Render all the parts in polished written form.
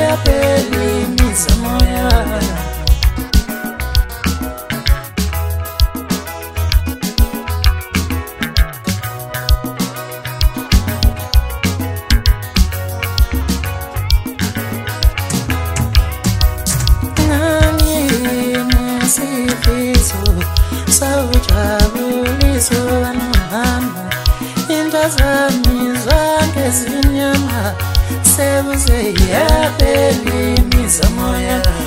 iyaphela imizamo yami. Sawujabulisa abantwana, into zami zonke zinyama, sebuze iyaphela imizamo yami.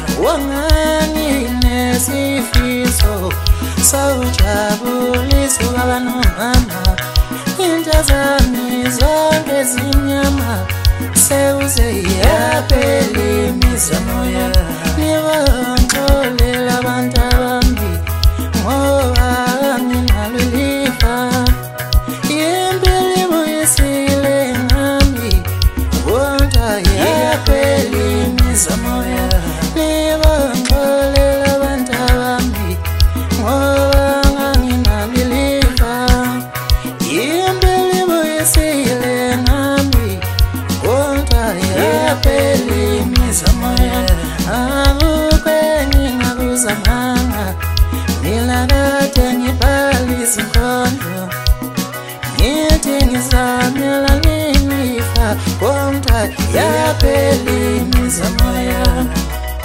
Wanganginesifiso sawujabulisa abantwana, into zami zonke zinyama, sebuze iyaphela imizamo yami. Nibangixolela abantu abambi ngoba nginalilifa, impilo ibuyisile ngami, kodwa iyaphela imizamo yami. Nibangixolela abantu abambi ngoba nginalilifa, impilo ibuyisile ngami, kodwa iyaphela imizamo yami. Akukho engingakuzamanga, mina kade ngibhalisa inkondlo, ngithi ngizamela ngilifa, kodwa iyaphela imizamo yami.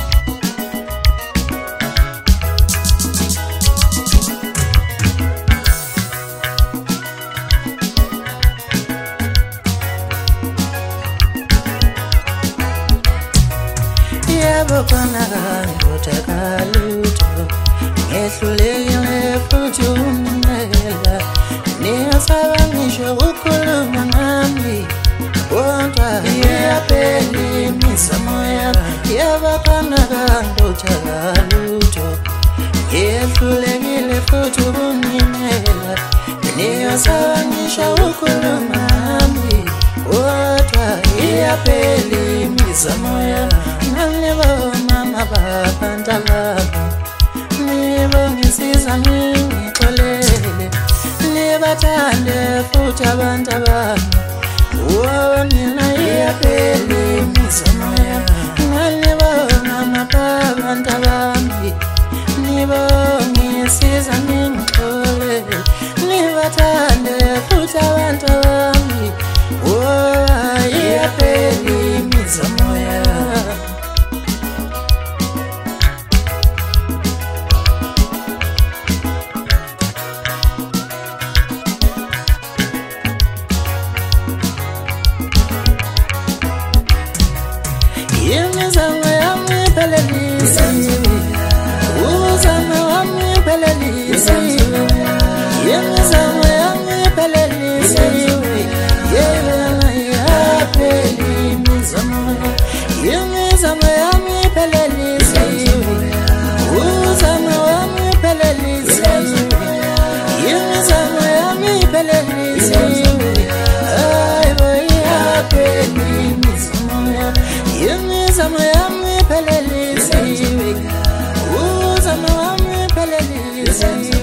Yebo khona kangiboteka lutho, ngehlulekile futhi unginela, niyasaba ngisho ukukhuluma ngami, kodwa iyaphela imizamo yami. Yebo khona kangiboteka lutho, ngehlulekile futhi unginela, niyasaba ngisho ukukhuluma ngami, kodwa iyaphela imizamo yami. Nalibona abantu ababo, nibongisiza ngixolele, nibathande futhi abantu abami, mina iyaphela imizamo yami. Nalibona abantu abami, nibongisiza ngixolele, nibathande futhi abantu abami, iyaphela imizamo yami. Imizamo yami iphelelisiwe, uzamo wami uphelelisiwe, imizamo yami iphelelisiwe, yena iyaphela imizamo yami. Imizamo yami iphelelisiwe, uzamo wami uphelelisiwe, imizamo yami iphelelisiwe, ayibo iyaphela imizamo yami. Imizamo yami iphelelisiwe, uzamo wami uphelelisiwe.